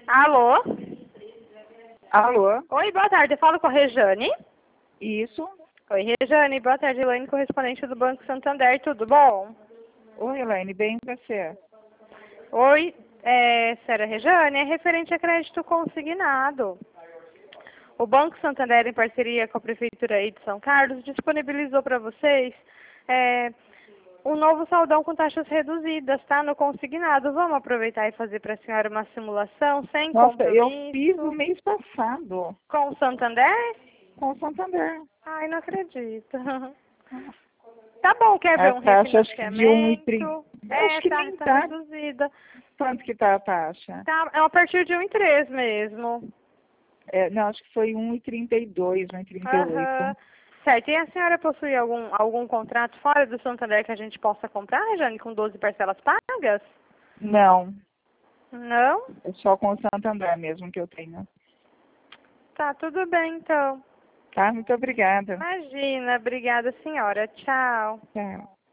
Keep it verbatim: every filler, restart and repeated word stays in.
Alô? Alô? Oi, boa tarde. Eu falo com a Rejane. Isso. Oi, Rejane. Boa tarde, Elaine, correspondente do Banco Santander. Tudo bom? Oi, Elaine, bem e você? Oi, é, Sra. Rejane, é referente a crédito consignado. O Banco Santander, em parceria com a Prefeitura aí de São Carlos, disponibilizou para vocês é, um novo saldão com taxas reduzidas, tá? No consignado. Vamos aproveitar e fazer para a senhora uma simulação sem Nossa, eu compromisso. fiz no mês passado Com o Santander? com o Santander. Ai, não acredito. Tá bom, quer ver A um taxa acho que de um e trinta. refinanciamento? Acho É, que tá, nem tá tá. reduzida. Quanto que tá a taxa? Tá, é a partir de um e três mesmo. É, não, acho que foi um e trinta e dois, um e trinta e Aham. oito. Certo, e a senhora possui algum, algum contrato fora do Santander que a gente possa comprar, Jane, com doze parcelas pagas? Não, Não? é só com o Santander mesmo que eu tenho. Tá, tudo bem então. Tá? Muito obrigada. Imagina, obrigada senhora. Tchau. Tchau.